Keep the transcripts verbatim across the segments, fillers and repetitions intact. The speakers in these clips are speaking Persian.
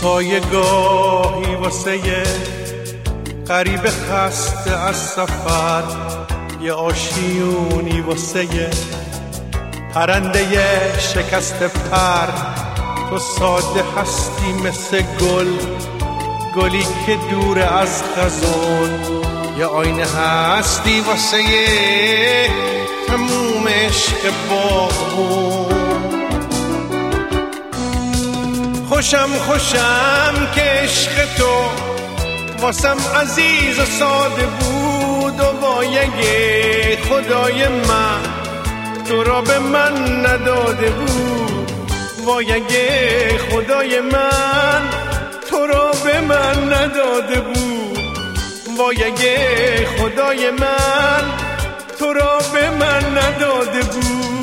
سایه گاهی واسه یه غریب خسته از سفر، یه آشیونی واسه یه پرنده شکست پر. تو ساده هستی مثل گل، گلی که دور از خزان، یه آینه هستی واسه یه تموم عشق باغون. خوشم خوشم که عشق تو واسم عزیز و ساده بود، و وایگه خدای من تو را به من نداده بود. وایگه خدای من تو را به من نداده بود. وایگه خدای من تو را به من نداده بود.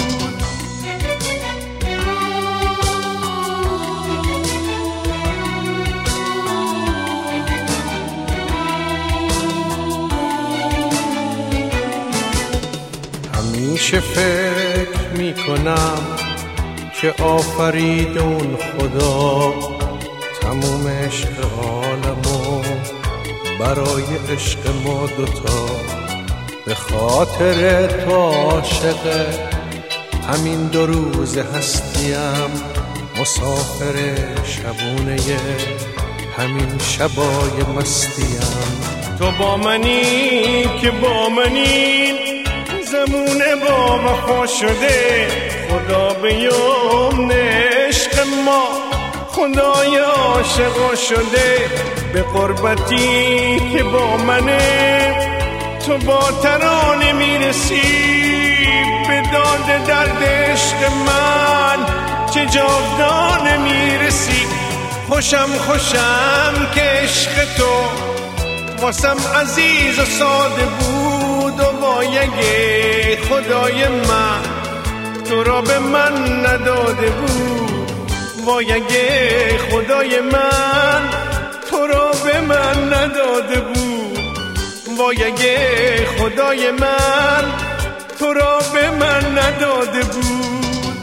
همیشه فکر میکنم که آفرید اون خدا تموم عشق عالمو برای عشق ما دوتا. به خاطر تو عاشق همین دو روز هستیم، مسافر شبونه همین شبای مستیم. تو با منی که با منی زمونه با وفا شده، خدا به یمن عشق ما خدای عاشقا شده. به قربتی که با منه تو با ترانه میرسی، به داد درد عشق من چه جاودانه میرسی. خوشم خوشم که عشق تو واسم عزیز و ساده بود، و وایگه خدای من تو را به من نداده بود. وایگه خدای من تو را به من نداده بود. وایگه خدای من تو را به من نداده بود.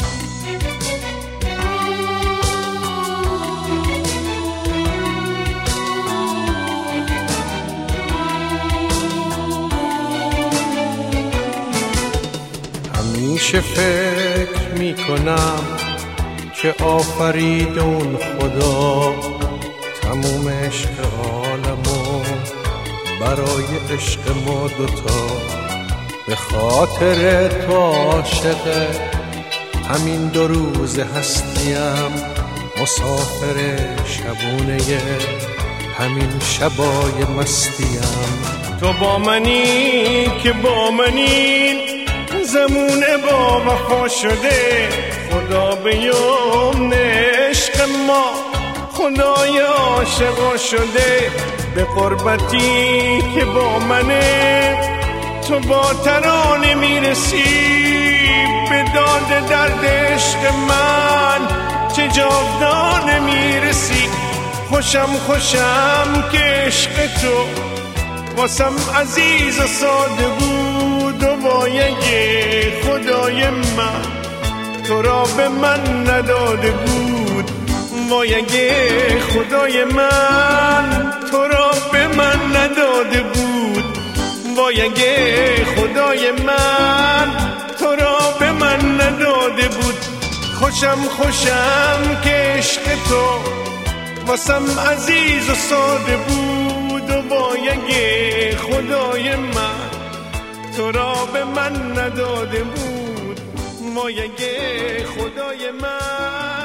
همیشه فکر میکنم که آفرید اون خدا تموم عشق عالمو برای عشق ما دوتا. به خاطر تو عاشق همین دو روز هستیم، مسافر شبونه همین شبای مستیم. تو با منی که با منی زمونه با وفا شده، خدا به یمن عشق ما خدای عاشقا شده. به قربتی که با منه تو با ترانه میرسی، به داد درد عشق من چه جاودانه میرسی. خوشم خوشم که عشق تو واسم عزیز و ساده بود، و وایگه خدای من تو را به من نداده بود. وایگه خدای من تو را به من نداده بود. وایگه خدای من تو را به من نداده بود. خوشم خوشم که عشق تو واسم عزیز و ساده بود، و وایگه خدای من تو را به من نداده بود. وایگه خدای من